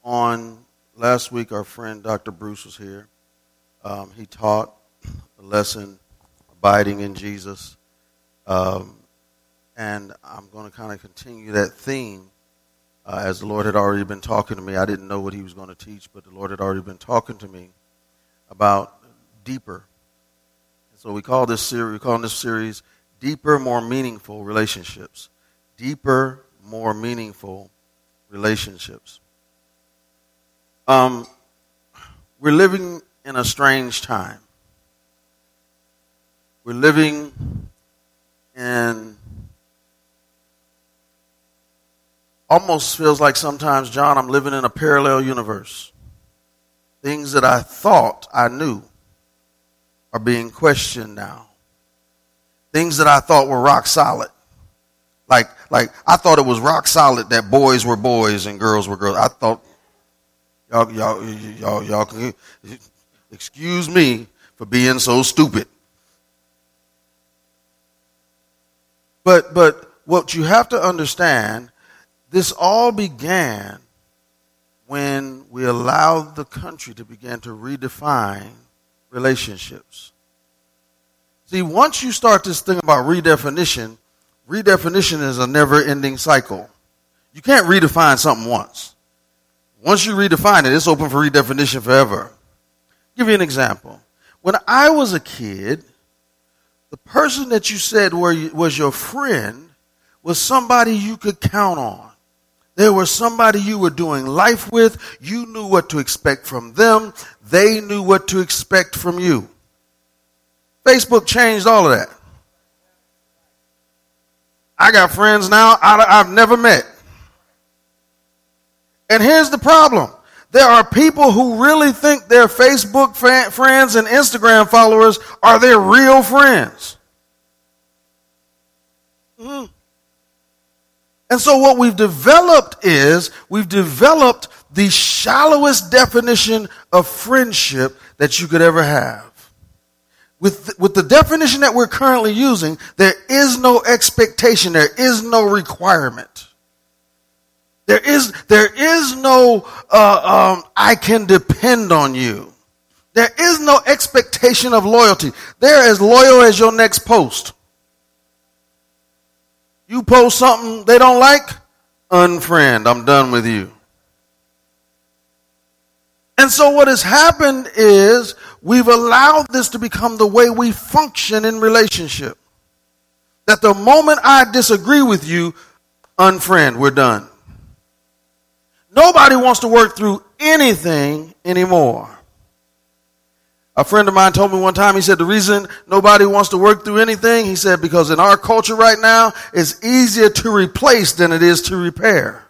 on last week, our friend Dr. Bruce was here. He taught the lesson, Abiding in Jesus. And I'm going to kind of continue that theme as the Lord had already been talking to me. I didn't know what he was going to teach, but the Lord had already been talking to me about deeper. So we're calling this series Deeper, More Meaningful Relationships. Deeper, more meaningful relationships. We're living in a strange time. We're living in almost feels like sometimes, John, I'm living in a parallel universe. Things that I thought I knew are being questioned now. Things that I thought were rock solid. Like I thought it was rock solid that boys were boys and girls were girls. I thought y'all can excuse me for being so stupid. But what you have to understand, this all began when we allowed the country to begin to redefine relationships. See, once you start this thing about redefinition is a never-ending cycle. You can't redefine something once. Once you redefine it, it's open for redefinition forever. I'll give you an example. When I was a kid, the person that you said was your friend was somebody you could count on. There was somebody you were doing life with. You knew what to expect from them. They knew what to expect from you. Facebook changed all of that. I got friends now I've never met. And here's the problem. There are people who really think their Facebook friends and Instagram followers are their real friends. And so what we've developed is the shallowest definition of friendship that you could ever have. With the definition that we're currently using, there is no expectation. There is no requirement. There is no I can depend on you. There is no expectation of loyalty. They're as loyal as your next post. You post something they don't like, unfriend, I'm done with you. And so what has happened is we've allowed this to become the way we function in relationship. That the moment I disagree with you, unfriend, we're done. Nobody wants to work through anything anymore. A friend of mine told me one time, he said, the reason nobody wants to work through anything, he said, because in our culture right now, it's easier to replace than it is to repair.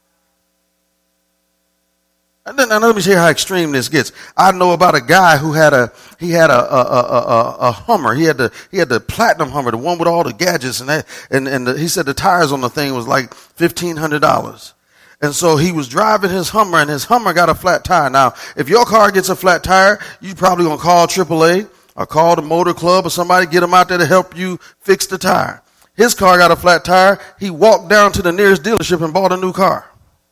And then, let me tell you how extreme this gets. I know about a guy who had a Hummer. He had the platinum Hummer, the one with all the gadgets, and he said the tires on the thing was like $1,500. And so he was driving his Hummer, and his Hummer got a flat tire. Now, if your car gets a flat tire, you probably gonna call AAA or call the motor club or somebody, get them out there to help you fix the tire. His car got a flat tire. He walked down to the nearest dealership and bought a new car.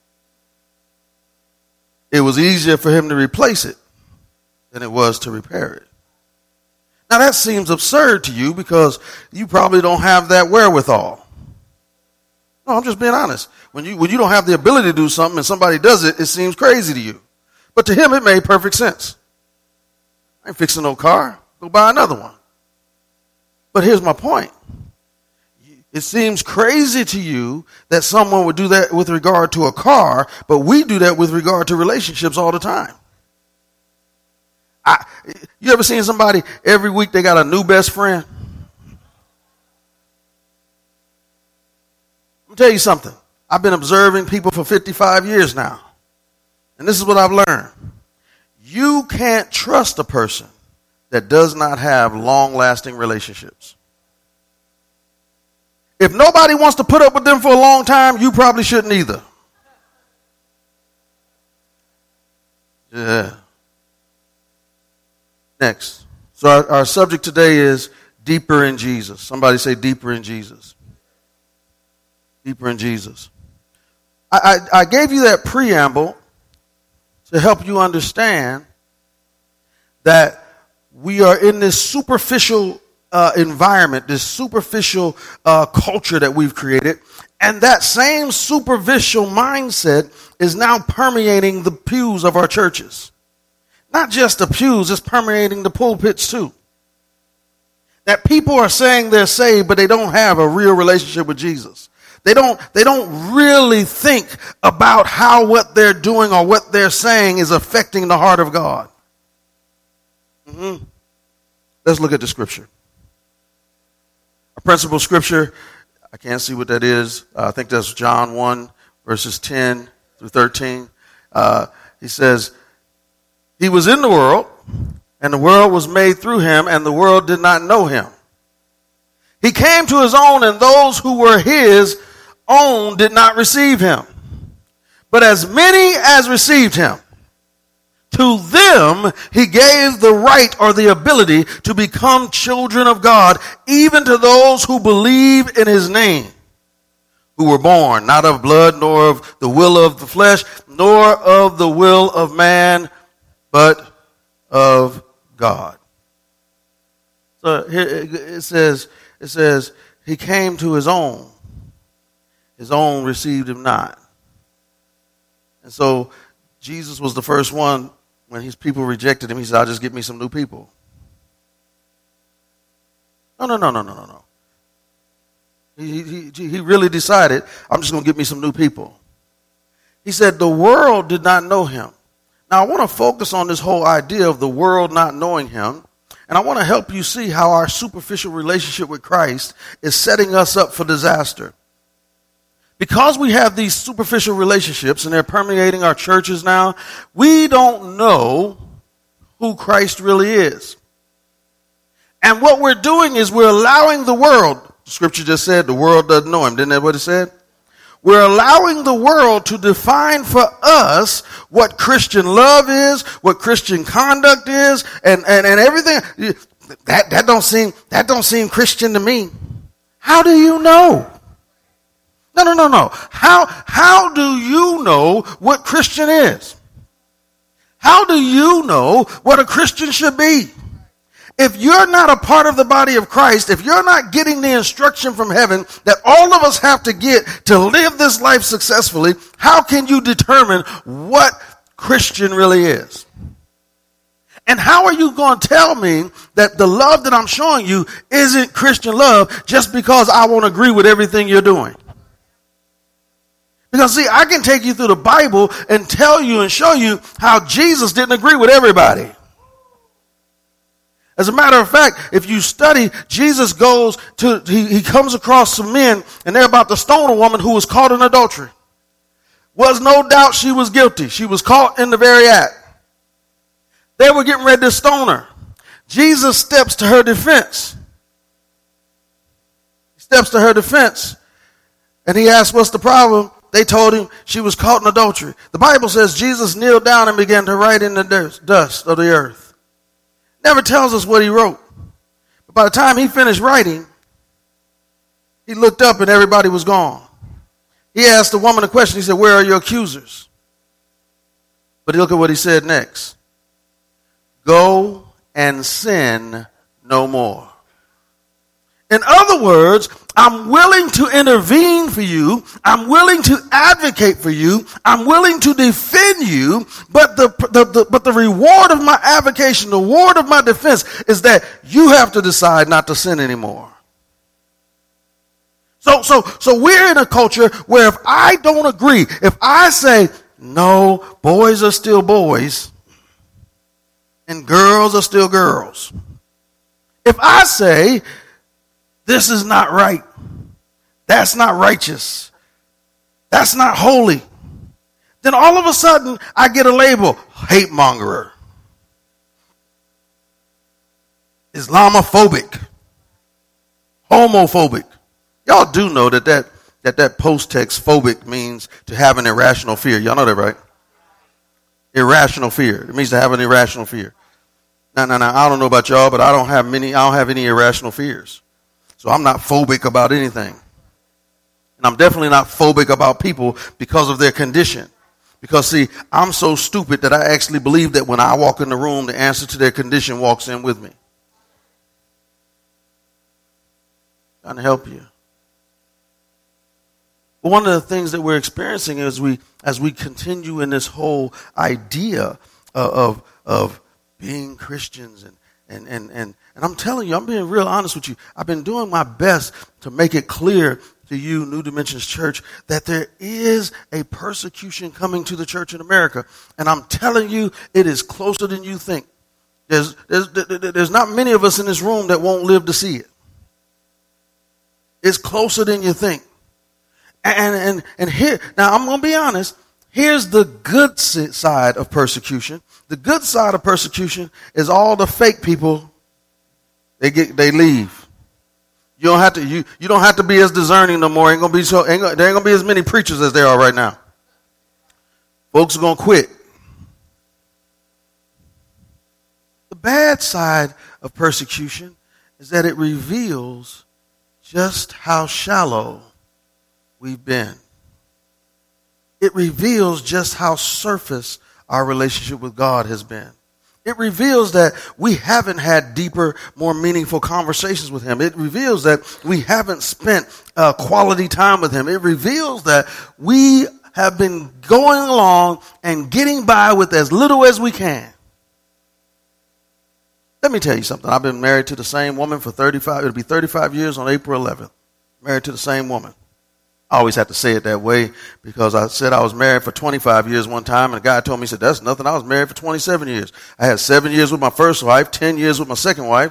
It was easier for him to replace it than it was to repair it. Now that seems absurd to you because you probably don't have that wherewithal. No, I'm just being honest. When you don't have the ability to do something and somebody does it, it seems crazy to you. But to him, it made perfect sense. I ain't fixing no car. Go buy another one. But here's my point. It seems crazy to you that someone would do that with regard to a car, but we do that with regard to relationships all the time. You ever seen somebody every week they got a new best friend? Let me tell you something. I've been observing people for 55 years now. And this is what I've learned. You can't trust a person that does not have long-lasting relationships. If nobody wants to put up with them for a long time, you probably shouldn't either. Yeah. Next. So our subject today is deeper in Jesus. Somebody say deeper in Jesus. Deeper in Jesus. I gave you that preamble to help you understand that we are in this superficial environment, this superficial culture that we've created. And that same superficial mindset is now permeating the pews of our churches. Not just the pews, it's permeating the pulpits too. That people are saying they're saved, but they don't have a real relationship with Jesus. They don't really think about how what they're doing or what they're saying is affecting the heart of God. Let's look at the scripture. A principal scripture, I can't see what that is. I think that's John 1, verses 10 through 13. He says, he was in the world, and the world was made through him, and the world did not know him. He came to his own, and those who were his own did not receive him. But as many as received him, to them he gave the right or the ability to become children of God, even to those who believe in his name, who were born not of blood, nor of the will of the flesh, nor of the will of man, but of God. So here it says, he came to his own received him not. And so Jesus was the first one. When his people rejected him, he said, I'll just get me some new people. No. He really decided, I'm just going to get me some new people. He said, the world did not know him. Now, I want to focus on this whole idea of the world not knowing him. And I want to help you see how our superficial relationship with Christ is setting us up for disaster. Because we have these superficial relationships and they're permeating our churches now, we don't know who Christ really is. And what we're doing is we're allowing the world, the scripture just said the world doesn't know him. Didn't that what it said? We're allowing the world to define for us what Christian love is, what Christian conduct is, and everything. That don't seem Christian to me. How do you know? No. How do you know what Christian is? How do you know what a Christian should be? If you're not a part of the body of Christ, if you're not getting the instruction from heaven that all of us have to get to live this life successfully, how can you determine what Christian really is? And how are you going to tell me that the love that I'm showing you isn't Christian love just because I won't agree with everything you're doing? Because see, I can take you through the Bible and tell you and show you how Jesus didn't agree with everybody. As a matter of fact, if you study, Jesus he comes across some men and they're about to stone a woman who was caught in adultery. Was no doubt she was guilty. She was caught in the very act. They were getting ready to stone her. Jesus steps to her defense. He steps to her defense and he asks, what's the problem? They told him she was caught in adultery. The Bible says Jesus kneeled down and began to write in the dust of the earth. Never tells us what he wrote. But by the time he finished writing, he looked up and everybody was gone. He asked the woman a question. He said, where are your accusers? But look at what he said next. Go and sin no more. In other words, I'm willing to intervene for you. I'm willing to advocate for you. I'm willing to defend you. But the reward of my avocation, the reward of my defense is that you have to decide not to sin anymore. So we're in a culture where if I don't agree, if I say, no, boys are still boys and girls are still girls. If I say, this is not right. That's not righteous. That's not holy. Then all of a sudden, I get a label, hate mongerer, Islamophobic, homophobic. Y'all do know that post-text phobic means to have an irrational fear. Y'all know that, right? Irrational fear. It means to have an irrational fear. Now, I don't know about y'all, but I don't have any irrational fears. So I'm not phobic about anything. And I'm definitely not phobic about people because of their condition. Because see, I'm so stupid that I actually believe that when I walk in the room, the answer to their condition walks in with me. Trying to help you. But one of the things that we're experiencing as we continue in this whole idea of being Christians and I'm telling you, I'm being real honest with you. I've been doing my best to make it clear to you, New Dimensions Church, that there is a persecution coming to the church in America. And I'm telling you, it is closer than you think. There's not many of us in this room that won't live to see it. It's closer than you think. And here, now I'm going to be honest, here's the good side of persecution. The good side of persecution is all the fake people, they leave. You don't have to be as discerning no more. There ain't gonna be as many preachers as there are right now. Folks are gonna quit. The bad side of persecution is that it reveals just how shallow we've been. It reveals just how surface our relationship with God has been. It reveals that we haven't had deeper, more meaningful conversations with him. It reveals that we haven't spent quality time with him. It reveals that we have been going along and getting by with as little as we can. Let me tell you something. I've been married to the same woman for 35 years on April 11th. Married to the same woman. I always have to say it that way because I said I was married for 25 years one time, and a guy told me, he said, that's nothing. I was married for 27 years. I had 7 years with my first wife, 10 years with my second wife.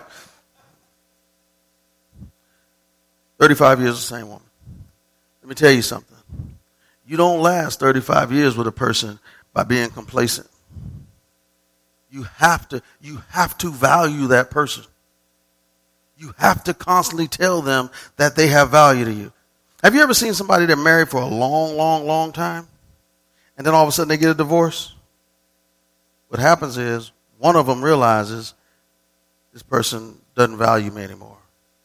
35 years with the same woman. Let me tell you something. You don't last 35 years with a person by being complacent. You have to value that person. You have to constantly tell them that they have value to you. Have you ever seen somebody that married for a long, long, long time, and then all of a sudden they get a divorce? What happens is one of them realizes this person doesn't value me anymore.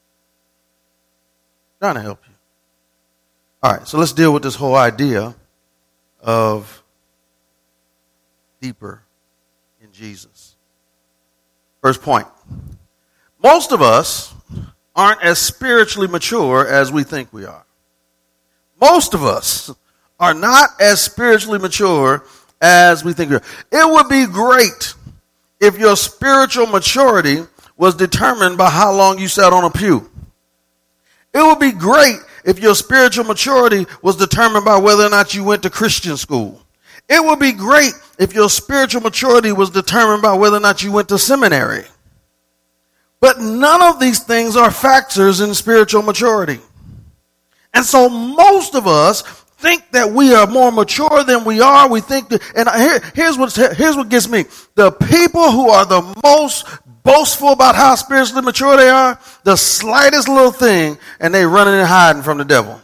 I'm trying to help you. All right, so let's deal with this whole idea of deeper in Jesus. First point. Most of us aren't as spiritually mature as we think we are. Most of us are not as spiritually mature as we think we are. It would be great if your spiritual maturity was determined by how long you sat on a pew. It would be great if your spiritual maturity was determined by whether or not you went to Christian school. It would be great if your spiritual maturity was determined by whether or not you went to seminary. But none of these things are factors in spiritual maturity. And so most of us think that we are more mature than we are. We think that, and here's what gets me. The people who are the most boastful about how spiritually mature they are, the slightest little thing, and they running and hiding from the devil.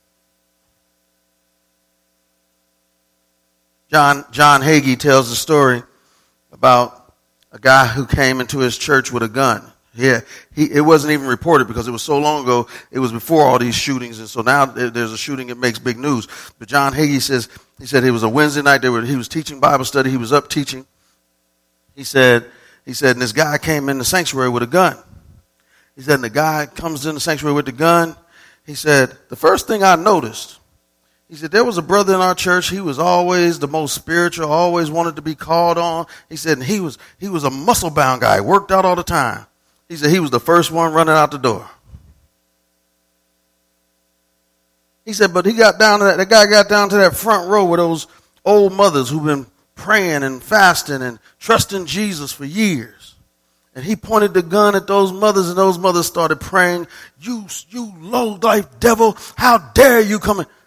John Hagee tells the story about a guy who came into his church with a gun. Yeah, it wasn't even reported because it was so long ago. It was before all these shootings, and so now there's a shooting. It makes big news. But John Hagee said it was a Wednesday night. He was teaching Bible study. He was up teaching. He said, and this guy came in the sanctuary with a gun. He said, and the guy comes in the sanctuary with the gun. He said, the first thing I noticed, he said, there was a brother in our church. He was always the most spiritual, always wanted to be called on. He said, and he was a muscle-bound guy, worked out all the time. He said he was the first one running out the door. He said, but the guy got down to that front row with those old mothers who've been praying and fasting and trusting Jesus for years. And he pointed the gun at those mothers, and those mothers started praying, you low-life devil, how dare you come in?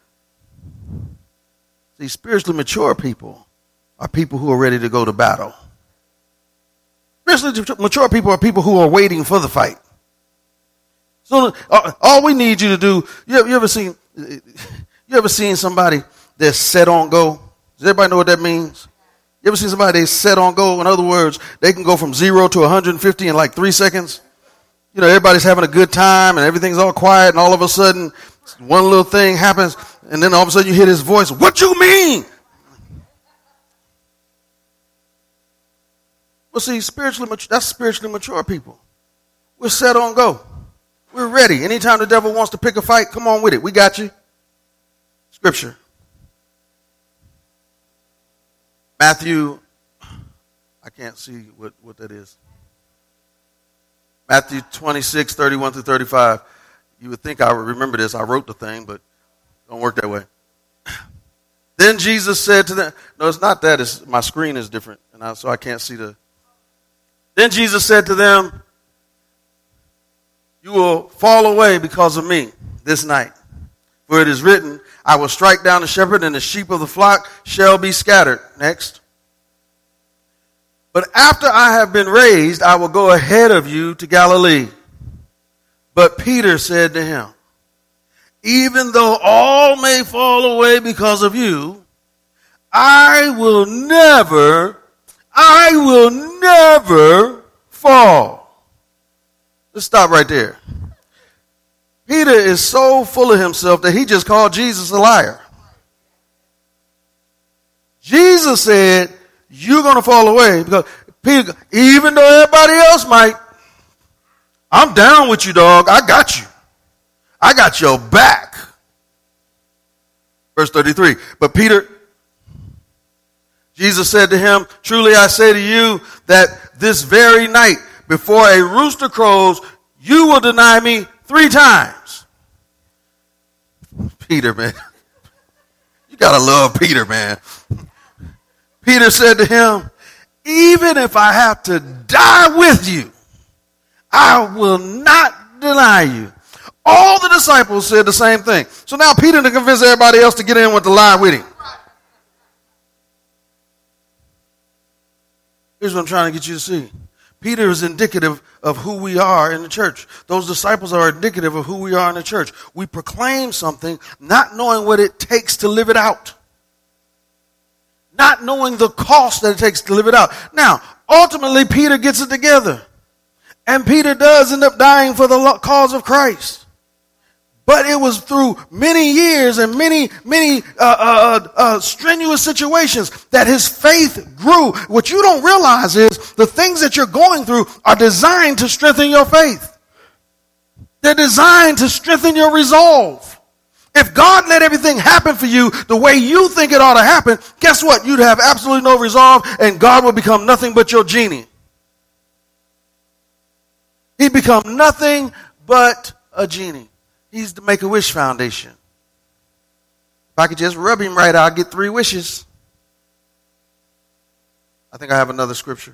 See, spiritually mature people are people who are ready to go to battle. Spiritually mature people are people who are waiting for the fight. So all we need you to do, you ever seen somebody that's set on go? Does everybody know what that means? You ever seen somebody that's set on go? In other words, they can go from 0 to 150 in like 3 seconds. You know, everybody's having a good time and everything's all quiet, and all of a sudden one little thing happens, and then all of a sudden you hear this voice, what you mean? Well, see, that's spiritually mature people. We're set on go. We're ready. Anytime the devil wants to pick a fight, come on with it. We got you. Scripture. Matthew, I can't see what that is. Matthew 26, 31 through 35. You would think I would remember this. I wrote the thing, but it don't work that way. Then Jesus said to them, no, it's not that. It's, my screen is different, so I can't see the. Then Jesus said to them, you will fall away because of me this night. For it is written, I will strike down the shepherd and the sheep of the flock shall be scattered. Next. But after I have been raised, I will go ahead of you to Galilee. But Peter said to him, even though all may fall away because of you, I will never fall. Let's stop right there. Peter is so full of himself that he just called Jesus a liar. Jesus said, you're going to fall away because Peter, even though everybody else might, I'm down with you, dog. I got you. I got your back. Verse 33. But Peter, Jesus said to him, truly I say to you that this very night before a rooster crows, you will deny me 3 times. Peter, man. You gotta love Peter, man. Peter said to him, even if I have to die with you, I will not deny you. All the disciples said the same thing. So now Peter to convince everybody else to get in with the lie with him. Here's what I'm trying to get you to see. Peter is indicative of who we are in the church. Those disciples are indicative of who we are in the church. We proclaim something not knowing what it takes to live it out. Not knowing the cost that it takes to live it out. Now, ultimately, Peter gets it together. And Peter does end up dying for the cause of Christ. But it was through many years and many strenuous situations that his faith grew. What you don't realize is the things that you're going through are designed to strengthen your faith. They're designed to strengthen your resolve. If God let everything happen for you the way you think it ought to happen, guess what? You'd have absolutely no resolve and God would become nothing but your genie. He'd become nothing but a genie. He's the Make-A-Wish Foundation. If I could just rub him right, I'll get 3 wishes. I think I have another scripture.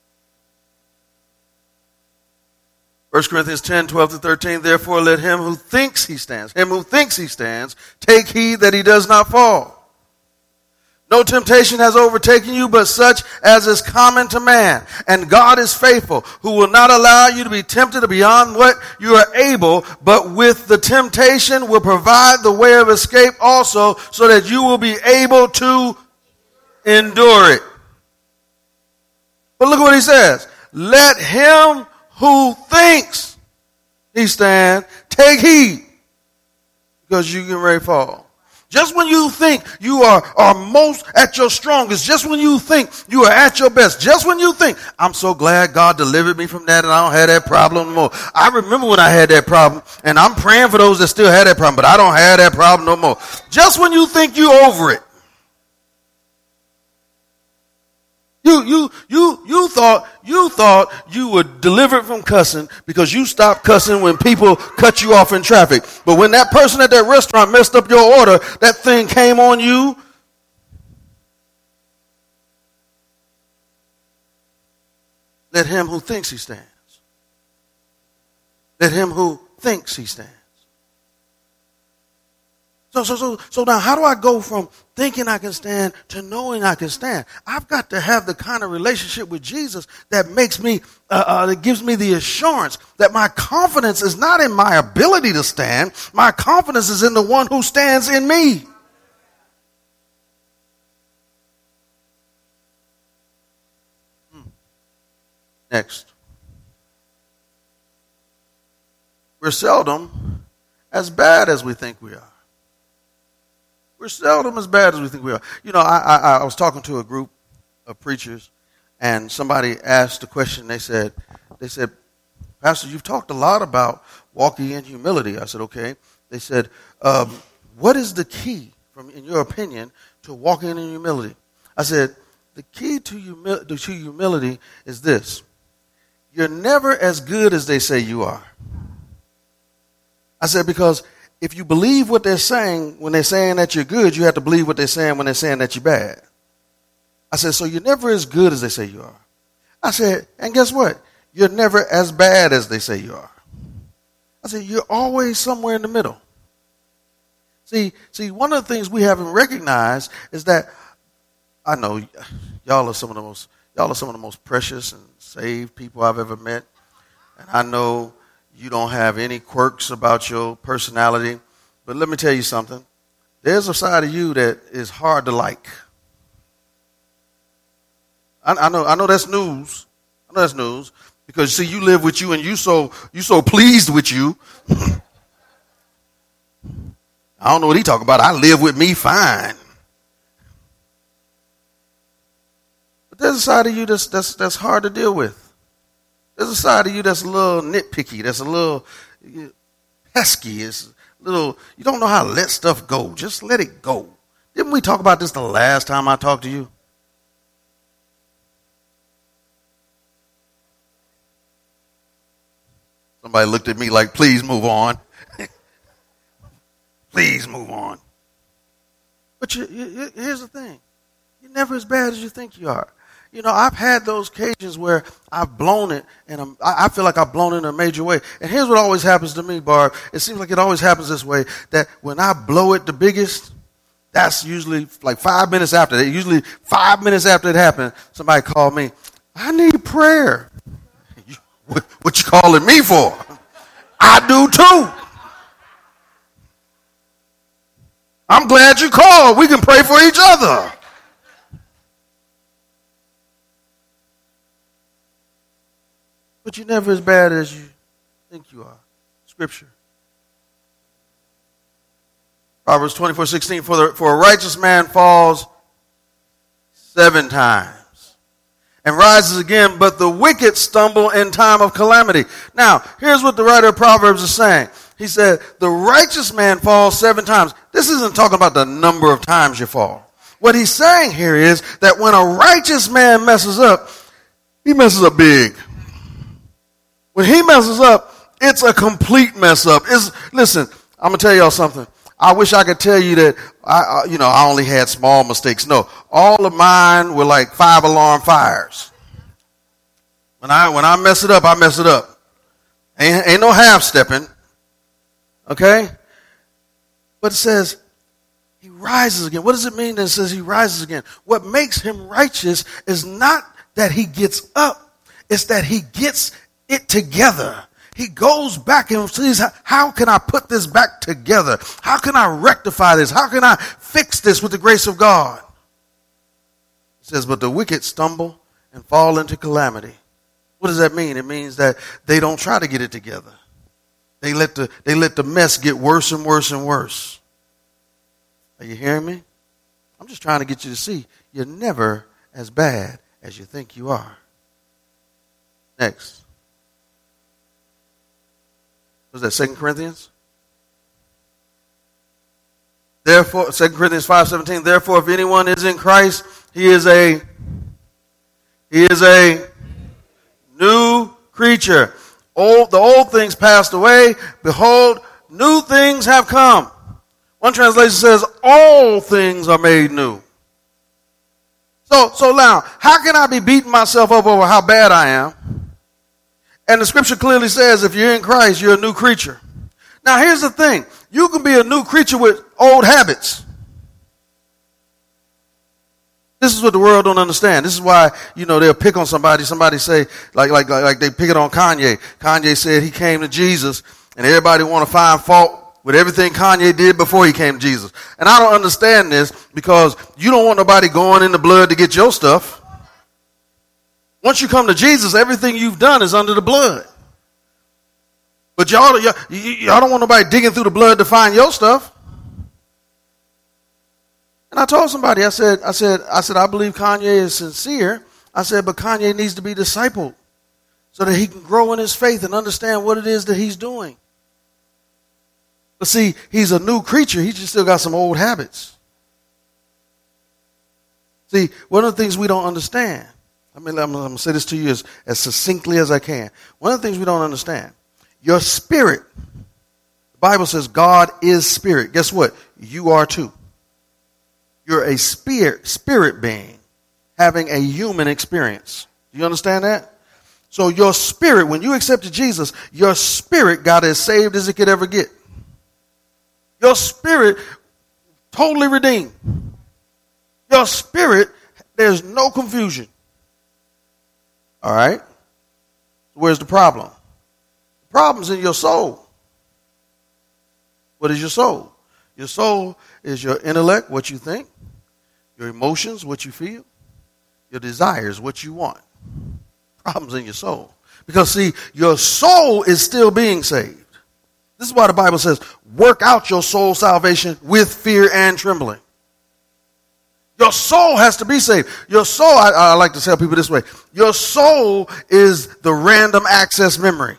1 Corinthians 10, 12 to 13. Therefore, let him who thinks he stands, take heed that he does not fall. No temptation has overtaken you, but such as is common to man. And God is faithful, who will not allow you to be tempted beyond what you are able, but with the temptation will provide the way of escape also, so that you will be able to endure it. But look what he says. Let him who thinks he stands take heed, because you get ready to fall. Just when you think you are most at your strongest, just when you think you are at your best, just when you think, I'm so glad God delivered me from that and I don't have that problem no more. I remember when I had that problem, and I'm praying for those that still had that problem, but I don't have that problem no more. Just when you think you're over it, you thought you were delivered from cussing because you stopped cussing when people cut you off in traffic. But when that person at that restaurant messed up your order, that thing came on you. Let him who thinks he stands. Let him who thinks he stands. So now how do I go from thinking I can stand to knowing I can stand? I've got to have the kind of relationship with Jesus that makes me, that gives me the assurance that my confidence is not in my ability to stand. My confidence is in the one who stands in me. Next. We're seldom as bad as we think we are. We're seldom as bad as we think we are. You know, I was talking to a group of preachers, and somebody asked the question. They said, Pastor, you've talked a lot about walking in humility. I said, okay. They said, what is the key, in your opinion, to walking in humility? I said, the key to humility is this. You're never as good as they say you are. I said, because if you believe what they're saying when they're saying that you're good, you have to believe what they're saying when they're saying that you're bad. I said, so you're never as good as they say you are. I said, and guess what? You're never as bad as they say you are. I said, you're always somewhere in the middle. See, one of the things we haven't recognized is that I know y'all are some of the most precious and saved people I've ever met. And I know you don't have any quirks about your personality. But let me tell you something. There's a side of you that is hard to like. I know that's news. I know that's news. Because see, you live with you and you so pleased with you. I don't know what he talking about. I live with me fine. But there's a side of you that's hard to deal with. There's a side of you that's a little nitpicky, that's a little pesky, it's a little, you don't know how to let stuff go. Just let it go. Didn't we talk about this the last time I talked to you? Somebody looked at me like, please move on. Please move on. But here's the thing. You're never as bad as you think you are. You know, I've had those occasions where I've blown it, and I feel like I've blown it in a major way. And here's what always happens to me, Barb. It seems like it always happens this way, that when I blow it the biggest, that's usually like 5 minutes after that. Usually 5 minutes after it happened, somebody called me, I need prayer. What you calling me for? I do too. I'm glad you called. We can pray for each other. But you're never as bad as you think you are. Scripture. Proverbs 24:16, for a righteous man falls 7 times and rises again, but the wicked stumble in time of calamity. Now, here's what the writer of Proverbs is saying. He said, the righteous man falls 7 times. This isn't talking about the number of times you fall. What he's saying here is that when a righteous man messes up, he messes up big. When he messes up, it's a complete mess up. Listen, I'm going to tell y'all something. I wish I could tell you that I only had small mistakes. No, all of mine were like 5-alarm fires. When I mess it up, I mess it up. Ain't no half stepping. Okay? But it says he rises again. What does it mean that it says he rises again? What makes him righteous is not that he gets up. It's that he gets it together. He goes back and sees, how can I put this back together? How can I rectify this? How can I fix this with the grace of God? It says, but the wicked stumble and fall into calamity. What does that mean? It means that they don't try to get it together. They let the mess get worse and worse and worse. Are you hearing me? I'm just trying to get you to see you're never as bad as you think you are. Next. Was that 2 Corinthians? Therefore, 2 Corinthians 5:17, therefore, if anyone is in Christ, he is a new creature. The old things passed away. Behold, new things have come. One translation says, all things are made new. So now, how can I be beating myself up over how bad I am? And the scripture clearly says if you're in Christ, you're a new creature. Now here's the thing. You can be a new creature with old habits. This is what the world don't understand. This is why, they'll pick on somebody. Somebody say, like they pick it on Kanye. Kanye said he came to Jesus, and everybody want to find fault with everything Kanye did before he came to Jesus. And I don't understand this because you don't want nobody going in the blood to get your stuff. Once you come to Jesus, everything you've done is under the blood. But y'all don't want nobody digging through the blood to find your stuff. And I told somebody, I said, I believe Kanye is sincere. I said, but Kanye needs to be discipled so that he can grow in his faith and understand what it is that he's doing. But see, he's a new creature. He just still got some old habits. See, one of the things we don't understand, I'm going to say this to you as succinctly as I can. One of the things we don't understand, your spirit, the Bible says God is spirit. Guess what? You are too. You're a spirit being having a human experience. Do you understand that? So your spirit, when you accepted Jesus, your spirit got as saved as it could ever get. Your spirit totally redeemed. Your spirit, there's no confusion. All right? Where's the problem? The problem's in your soul. What is your soul? Your soul is your intellect, what you think, your emotions, what you feel, your desires, what you want. Problems in your soul. Because see, your soul is still being saved. This is why the Bible says, work out your soul salvation with fear and trembling. Your soul has to be saved. Your soul, I like to tell people this way, your soul is the random access memory.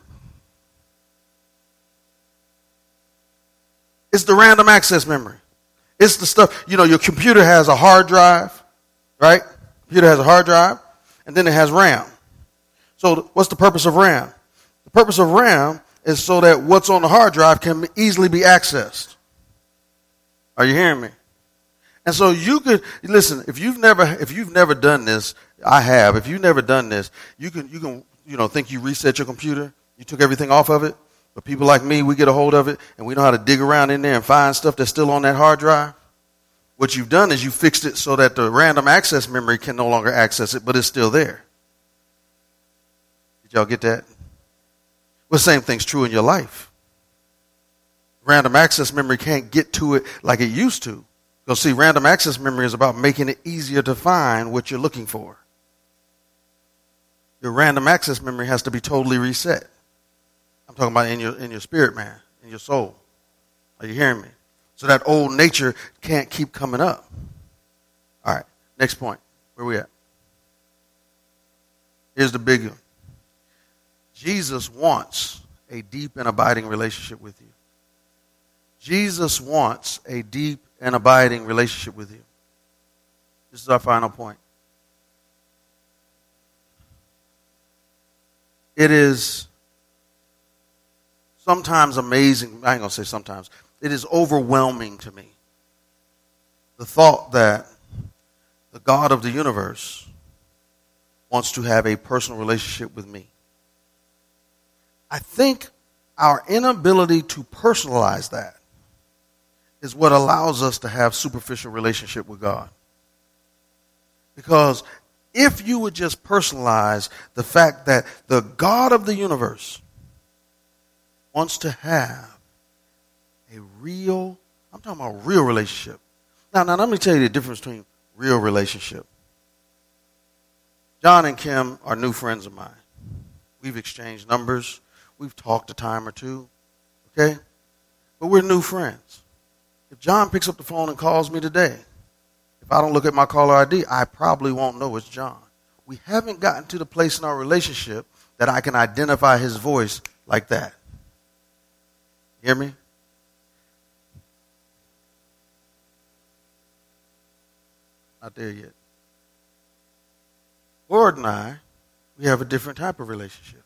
It's the random access memory. It's the stuff, your computer has a hard drive, right? Computer has a hard drive, and then it has RAM. So what's the purpose of RAM? The purpose of RAM is so that what's on the hard drive can easily be accessed. Are you hearing me? And so you could, listen, if you've never done this, I have. If you've never done this, you can think you reset your computer, you took everything off of it. But people like me, we get a hold of it and we know how to dig around in there and find stuff that's still on that hard drive. What you've done is you fixed it so that the random access memory can no longer access it, but it's still there. Did y'all get that? Well, the same thing's true in your life. Random access memory can't get to it like it used to. Because see, random access memory is about making it easier to find what you're looking for. Your random access memory has to be totally reset. I'm talking about in your spirit, man, in your soul. Are you hearing me? So that old nature can't keep coming up. All right, next point. Where we at? Here's the big one. Jesus wants a deep and abiding relationship with you. Jesus wants a deep and abiding relationship with you. This is our final point. It is sometimes amazing, I ain't going to say sometimes, it is overwhelming to me, the thought that the God of the universe wants to have a personal relationship with me. I think our inability to personalize that is what allows us to have superficial relationship with God. Because if you would just personalize the fact that the God of the universe wants to have a real, I'm talking about real relationship. Now let me tell you the difference between real relationship. John and Kim are new friends of mine. We've exchanged numbers. We've talked a time or two. Okay? But we're new friends. If John picks up the phone and calls me today, if I don't look at my caller ID, I probably won't know it's John. We haven't gotten to the place in our relationship that I can identify his voice like that. Hear me? Not there yet. Lord and I, we have a different type of relationship.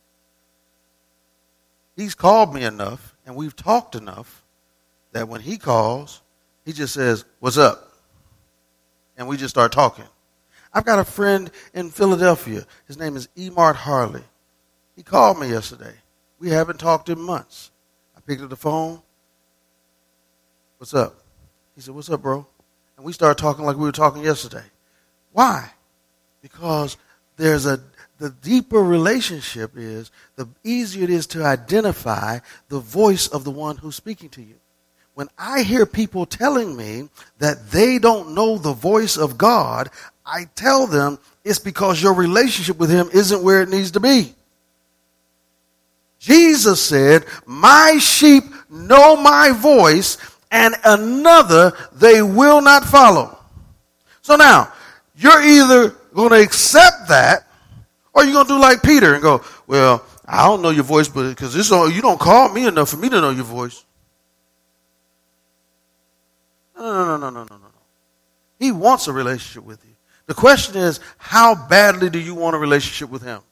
He's called me enough, and we've talked enough, that when he calls, he just says, "What's up?" And we just start talking. I've got a friend in Philadelphia. His name is Emart Harley. He called me yesterday. We haven't talked in months. I picked up the phone. "What's up?" He said, "What's up, bro?" And we started talking like we were talking yesterday. Why? Because the deeper relationship is, the easier it is to identify the voice of the one who's speaking to you. When I hear people telling me that they don't know the voice of God, I tell them it's because your relationship with him isn't where it needs to be. Jesus said, "My sheep know my voice, and another they will not follow." So now, you're either going to accept that, or are you going to do like Peter and go, well, I don't know your voice, but because you don't call me enough for me to know your voice. No. He wants a relationship with you. The question is, how badly do you want a relationship with him?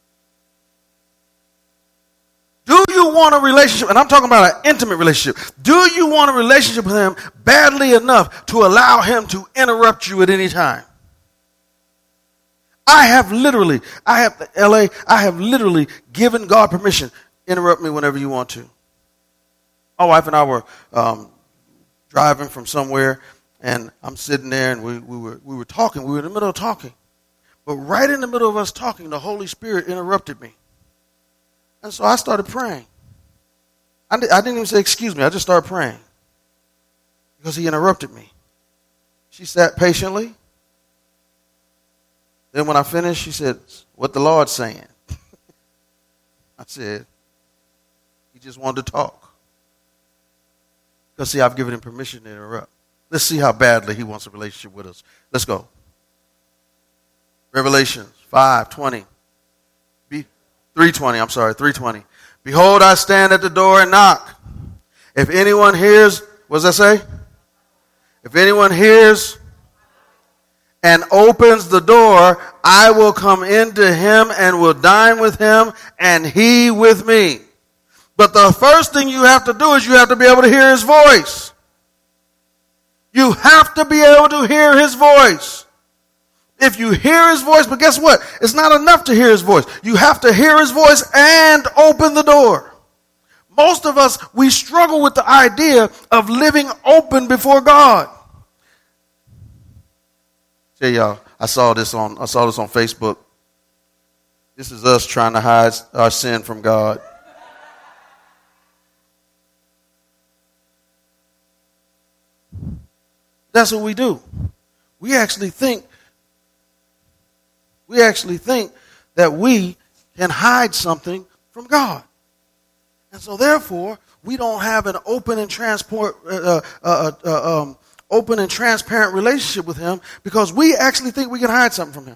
Do you want a relationship? And I'm talking about an intimate relationship. Do you want a relationship with him badly enough to allow him to interrupt you at any time? I have literally given God permission. Interrupt me whenever you want to. My wife and I were driving from somewhere, and I'm sitting there, and we were talking. We were in the middle of talking. But right in the middle of us talking, the Holy Spirit interrupted me. And so I started praying. I didn't even say, excuse me. I just started praying because he interrupted me. She sat patiently. Then when I finished, she said, what the Lord's saying? I said, he just wanted to talk. Because see, I've given him permission to interrupt. Let's see how badly he wants a relationship with us. Let's go. Revelations 5:20. 3:20. Behold, I stand at the door and knock. If anyone hears, what does that say? If anyone hears and opens the door, I will come into him and will dine with him and he with me. But the first thing you have to do is you have to be able to hear his voice. You have to be able to hear his voice. If you hear his voice, but guess what? It's not enough to hear his voice. You have to hear his voice and open the door. Most of us, we struggle with the idea of living open before God. Say y'all, I saw this on Facebook. This is us trying to hide our sin from God. That's what we do. We actually think that we can hide something from God. And so therefore, we don't have an open and transparent relationship with him because we actually think we can hide something from him.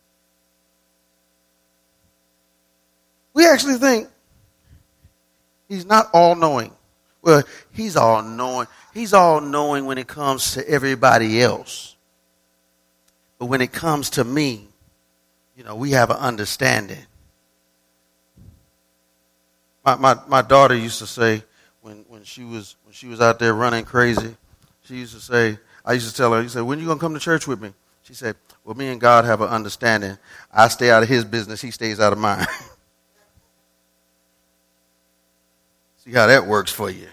We actually think he's not all-knowing. Well, he's all-knowing. He's all-knowing when it comes to everybody else. But when it comes to me, we have an understanding. My daughter used to say when she was out there running crazy, she used to say, I used to tell her, when are you going to come to church with me? She said, well, me and God have an understanding. I stay out of his business. He stays out of mine. See how that works for you.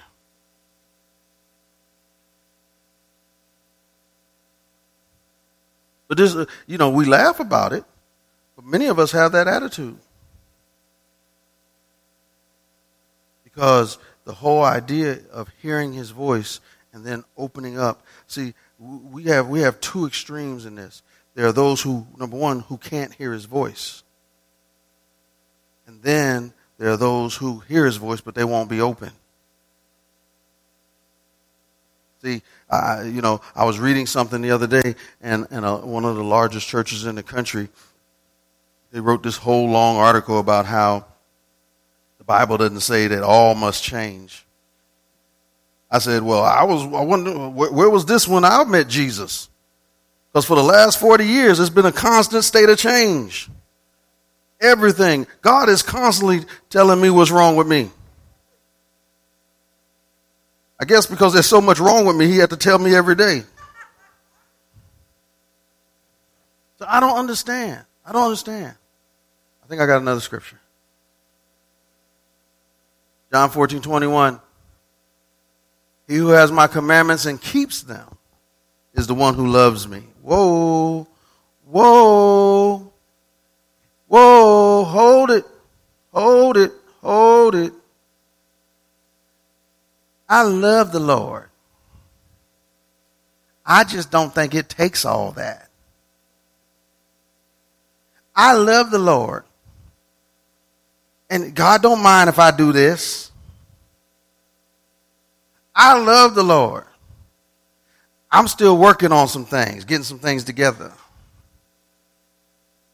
But this, we laugh about it, but many of us have that attitude. Because the whole idea of hearing his voice and then opening up. See, we have two extremes in this. There are those who, number one, who can't hear his voice. And then there are those who hear his voice, but they won't be open. See, I was reading something the other day, and one of the largest churches in the country, they wrote this whole long article about how the Bible doesn't say that all must change. I said, well, I wonder, where was this when I met Jesus? Because for the last 40 years, it's been a constant state of change. Everything. God is constantly telling me what's wrong with me. I guess because there's so much wrong with me, he had to tell me every day. So I don't understand. I think I got another scripture. John 14:21. He who has my commandments and keeps them is the one who loves me. Whoa. Hold it. I love the Lord. I just don't think it takes all that. I love the Lord. And God don't mind if I do this. I love the Lord. I'm still working on some things, getting some things together.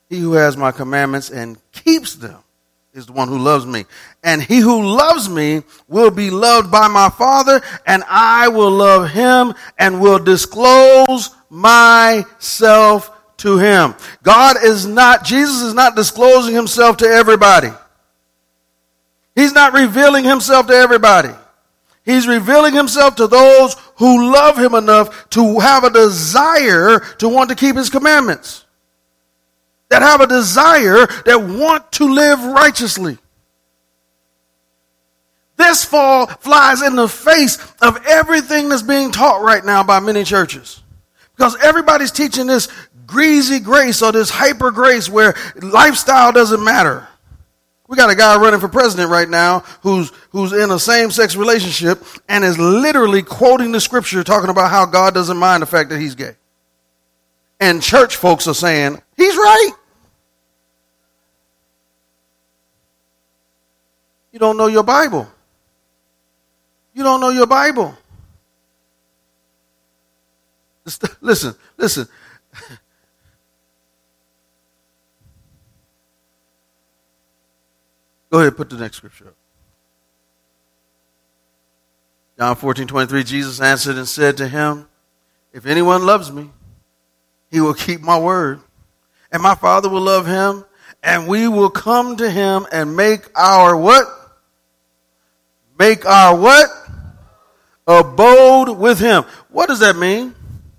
He who has my commandments and keeps them is the one who loves me. And he who loves me will be loved by my Father, and I will love him and will disclose myself to him. Jesus is not disclosing himself to everybody. He's not revealing himself to everybody. He's revealing himself to those who love him enough to have a desire to want to keep his commandments. That have a desire, that want to live righteously. This flies in the face of everything that's being taught right now by many churches. Because everybody's teaching this greasy grace or this hyper grace where lifestyle doesn't matter. We got a guy running for president right now who's in a same-sex relationship and is literally quoting the scripture talking about how God doesn't mind the fact that he's gay. And church folks are saying, he's right. You don't know your Bible. You don't know your Bible. Listen. Go ahead, put the next scripture up. John 14:23, Jesus answered and said to him, if anyone loves me, he will keep my word, and my Father will love him, and we will come to him and make our what? Make our what? Abode with him. What does that mean?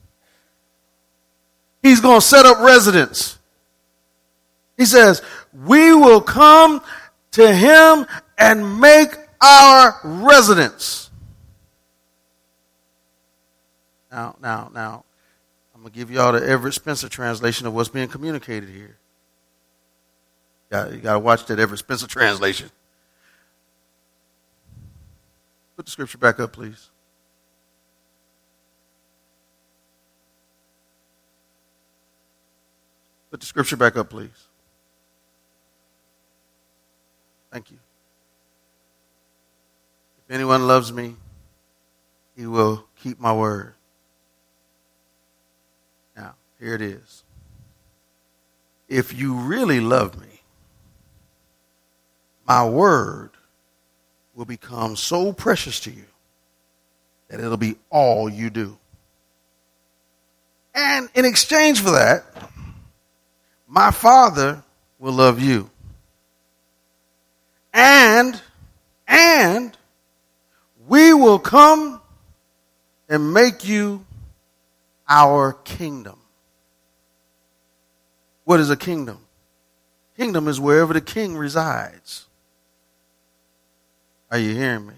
He's going to set up residence. He says, we will come to him and make our residence. Now, I'm going to give y'all the Everett Spencer translation of what's being communicated here. You got to watch that Everett Spencer translation. Put the scripture back up, please. Put the scripture back up, please. Thank you. If anyone loves me, he will keep my word. Now, here it is. If you really love me, my word will become so precious to you that it'll be all you do. And in exchange for that, my Father will love you. And we will come and make you our kingdom. What is a kingdom? Kingdom is wherever the king resides. Are you hearing me?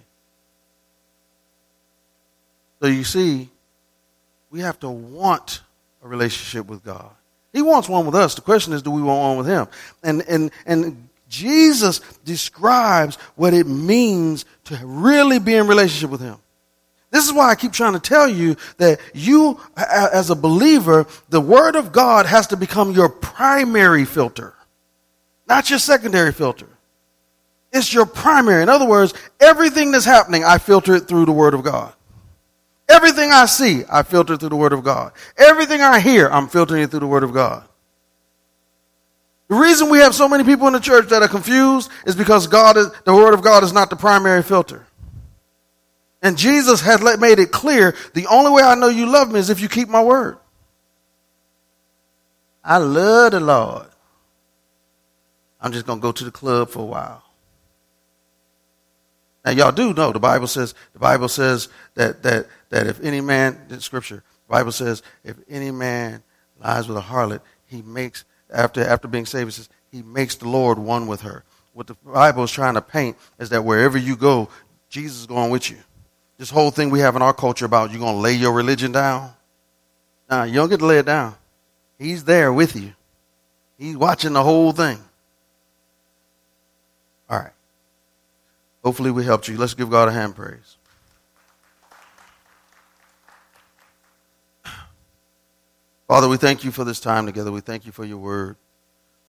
So you see, we have to want a relationship with God. He wants one with us. The question is, do we want one with him? And Jesus describes what it means to really be in relationship with him. This is why I keep trying to tell you that you, as a believer, the word of God has to become your primary filter, not your secondary filter. It's your primary. In other words, everything that's happening, I filter it through the word of God. Everything I see, I filter through the word of God. Everything I hear, I'm filtering it through the word of God. The reason we have so many people in the church that are confused is because the word of God is not the primary filter. And Jesus had made it clear, the only way I know you love me is if you keep my word. I love the Lord. I'm just going to go to the club for a while. Now y'all do know the Bible says that if any man, in scripture, the Bible says if any man lies with a harlot, he makes, after being saved, it says he makes the Lord one with her. What the Bible is trying to paint is that wherever you go, Jesus is going with you. This whole thing we have in our culture about you're going to lay your religion down. Nah, you don't get to lay it down. He's there with you. He's watching the whole thing. All right. Hopefully we helped you. Let's give God a hand praise. Father, we thank you for this time together. We thank you for your word.